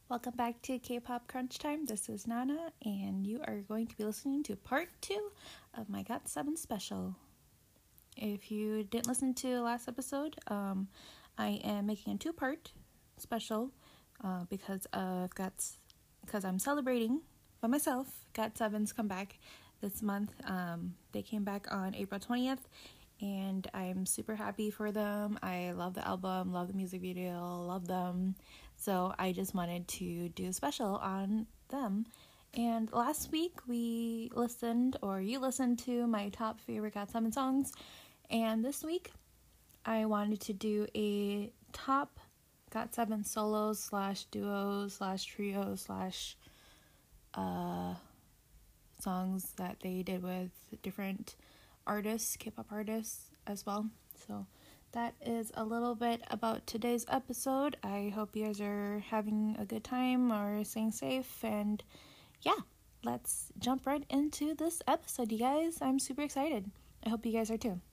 Welcome back to K-Pop Crunch Time. This is Nana, and you are going to be listening to part 2 of my GOT7 special. If you didn't listen to the last episode, I am making a 2-part special because I'm celebrating by myself. GOT7's come back this month. They came back on April 20th, and I'm super happy for them. I love the album, love the music video, love them. So I just wanted to do a special on them. And last week you listened to my top favorite GOT7 songs. And this week I wanted to do a top GOT7 solos / duos / trios / songs that they did with different artists, K-pop artists as well. So that is a little bit about today's episode. I hope you guys are having a good time or staying safe. And yeah, let's jump right into this episode, you guys. I'm super excited. I hope you guys are too.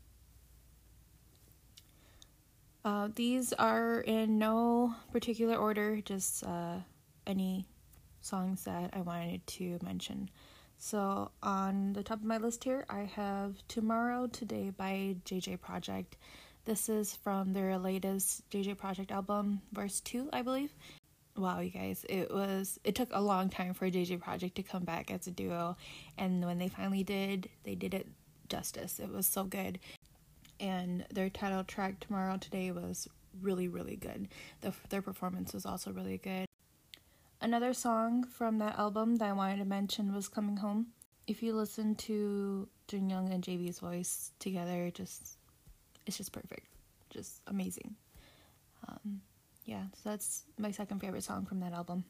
These are in no particular order, just any songs that I wanted to mention. So on the top of my list here, I have Tomorrow Today by JJ Project. This is from their latest JJ Project album, Verse 2, I believe. Wow, you guys, it took a long time for JJ Project to come back as a duo, and when they finally did, they did it justice. It was so good. And their title track, Tomorrow Today, was really, really good. Their performance was also really good. Another song from that album that I wanted to mention was Coming Home. If you listen to Junyoung and JB's voice together, it's just perfect. Just amazing. So that's my second favorite song from that album.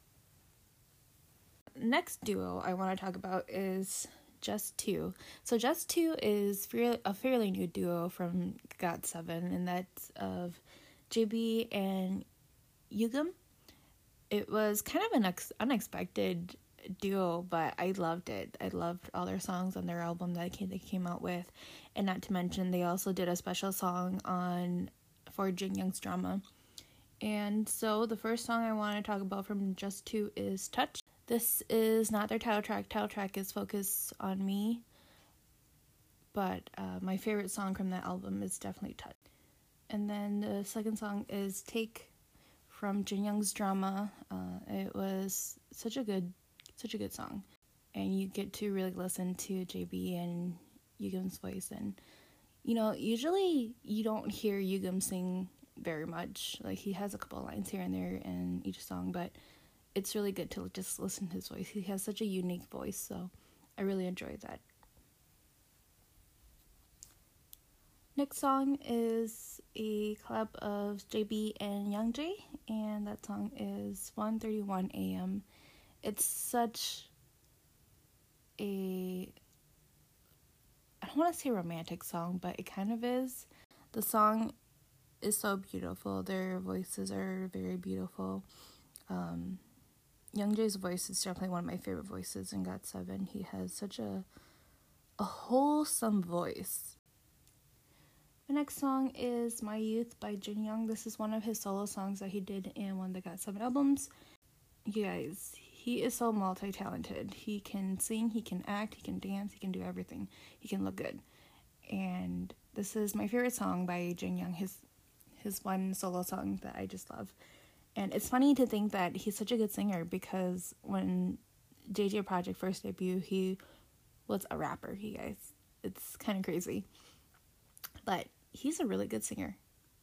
Next duo I want to talk about is Just Two. So Just Two is a fairly new duo from GOT7, and that's of JB and Yugam. It was kind of an unexpected duo, but I loved it. I loved all their songs on their album that they came out with, and not to mention they also did a special song for Junyoung's drama. And so the first song I want to talk about from Just Two is Touch. This is not their title track. Title track is Focus on Me, but my favorite song from that album is definitely Touch. And then the second song is Take from Junyoung's drama. It was such a good song, and you get to really listen to JB and Yugam's voice. And usually you don't hear Yugam sing very much. Like, he has a couple of lines here and there in each song, but it's really good to just listen to his voice. He has such a unique voice, so I really enjoyed that. Next song is a collab of JB and Youngjae, and that song is 1:31 a.m. It's such I don't want to say romantic song, but it kind of is. The song is so beautiful. Their voices are very beautiful. Youngjae's voice is definitely one of my favorite voices in GOT7. He has such a wholesome voice. The next song is My Youth by Junyoung. This is one of his solo songs that he did in one of the GOT7 albums. You guys, he is so multi-talented. He can sing, he can act, he can dance, he can do everything. He can look good. And this is my favorite song by Junyoung, his one solo song that I just love. And it's funny to think that he's such a good singer, because when JJ Project first debuted, he was a rapper, you guys. It's kind of crazy. But he's a really good singer.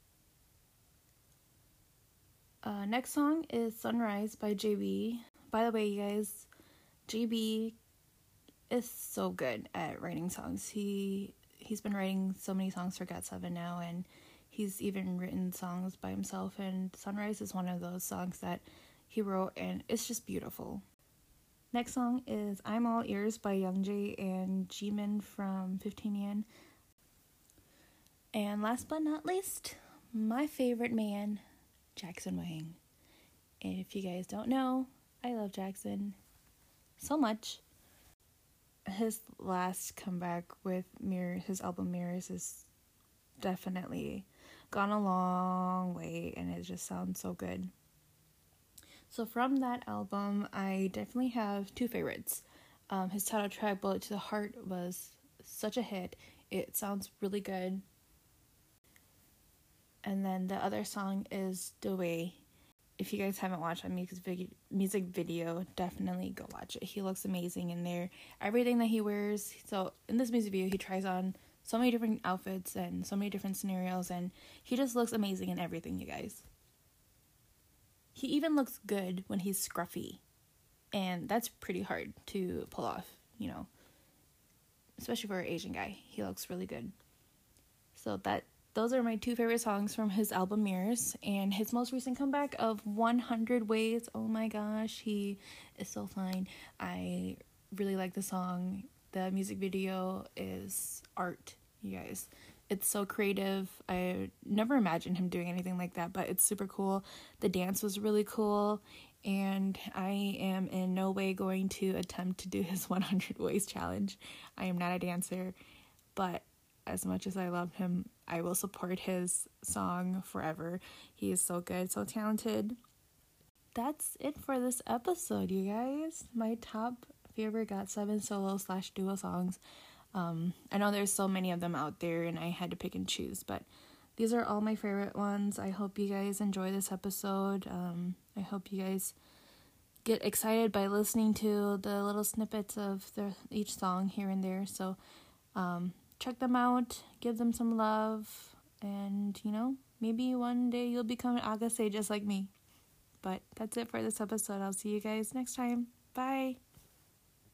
Next song is Sunrise by JB. By the way, you guys, JB is so good at writing songs. He's been writing so many songs for GOT7 now, and he's even written songs by himself, and Sunrise is one of those songs that he wrote, and it's just beautiful. Next song is I'm All Ears by Youngjae and Jimin from 15yen. And last but not least, my favorite man, Jackson Wang. And if you guys don't know, I love Jackson so much. His last comeback with his album Mirrors is definitely gone a long way, and it just sounds so good. So from that album, I definitely have two favorites. His title track, Bullet to the Heart, was such a hit. It sounds really good. And then the other song is The Way. If you guys haven't watched that music video, definitely go watch it. He looks amazing in there. Everything that he wears. So in this music video, he tries on so many different outfits and so many different scenarios, and he just looks amazing in everything, you guys. He even looks good when he's scruffy, and that's pretty hard to pull off, especially for an Asian guy. He looks really good. So those are my two favorite songs from his album Mirrors, and his most recent comeback of 100 Ways. Oh my gosh, he is so fine. I really like the song. The music video is art, you guys. It's so creative. I never imagined him doing anything like that, but it's super cool. The dance was really cool, and I am in no way going to attempt to do his 100 Ways challenge. I am not a dancer, but as much as I love him, I will support his song forever. He is so good, so talented. That's it for this episode, you guys. My top favorite GOT7 solo/duo songs. I know there's so many of them out there, and I had to pick and choose, but these are all my favorite ones. I hope you guys enjoy this episode. I hope you guys get excited by listening to the little snippets of each song here and there. So, check them out, give them some love, and, maybe one day you'll become an Agase just like me. But that's it for this episode. I'll see you guys next time. Bye!